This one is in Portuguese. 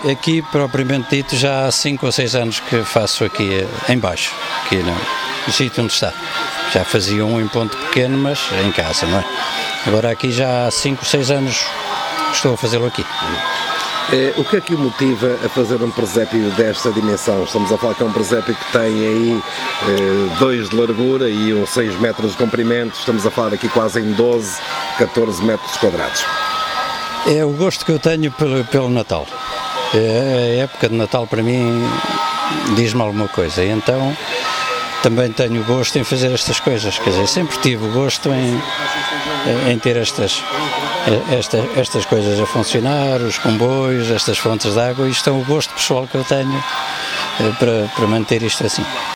aqui propriamente dito já há 5 ou 6 anos que faço aqui em baixo, aqui no sítio onde está. Já fazia um em ponto pequeno, mas em casa, não é? Agora aqui já há 5 ou 6 anos estou a fazê-lo aqui. O que é que o motiva a fazer um presépio desta dimensão? Estamos a falar que é um presépio que tem aí 2 de largura e uns 6 metros de comprimento. Estamos a falar aqui quase em 12, 14 metros quadrados. É o gosto que eu tenho pelo Natal. A época de Natal para mim diz-me alguma coisa, e então também tenho gosto em fazer estas coisas. Quer dizer, sempre tive o gosto em ter estas coisas a funcionar, os comboios, estas fontes de água. Isto é o gosto pessoal que eu tenho para manter isto assim.